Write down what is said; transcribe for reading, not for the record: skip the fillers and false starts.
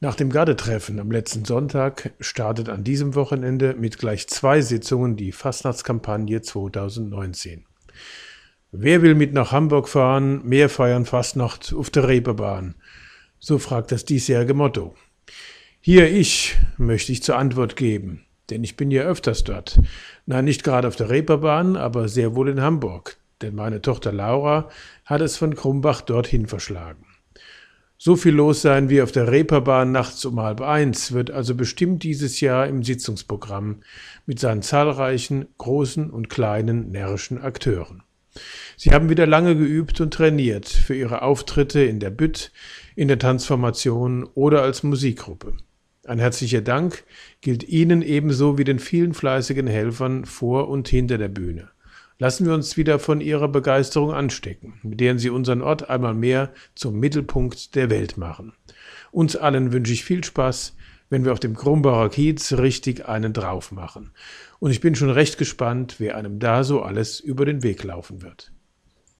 Nach dem Garde-Treffen am letzten Sonntag startet an diesem Wochenende mit gleich 2 Sitzungen die Fastnachtskampagne 2019. Wer will mit nach Hamburg fahren, mehr feiern Fastnacht auf der Reeperbahn? So fragt das diesjährige Motto. Hier ich, möchte ich zur Antwort geben, denn ich bin ja öfters dort. Nein, nicht gerade auf der Reeperbahn, aber sehr wohl in Hamburg, denn meine Tochter Laura hat es von Krumbach dorthin verschlagen. So viel los sein wie auf der Reeperbahn nachts um 12:30 wird also bestimmt dieses Jahr im Sitzungsprogramm mit seinen zahlreichen großen und kleinen närrischen Akteuren. Sie haben wieder lange geübt und trainiert für ihre Auftritte in der Bütt, in der Tanzformation oder als Musikgruppe. Ein herzlicher Dank gilt Ihnen ebenso wie den vielen fleißigen Helfern vor und hinter der Bühne. Lassen wir uns wieder von Ihrer Begeisterung anstecken, mit der Sie unseren Ort einmal mehr zum Mittelpunkt der Welt machen. Uns allen wünsche ich viel Spaß, wenn wir auf dem Krumbacher Kiez richtig einen drauf machen. Und ich bin schon recht gespannt, wer einem da so alles über den Weg laufen wird.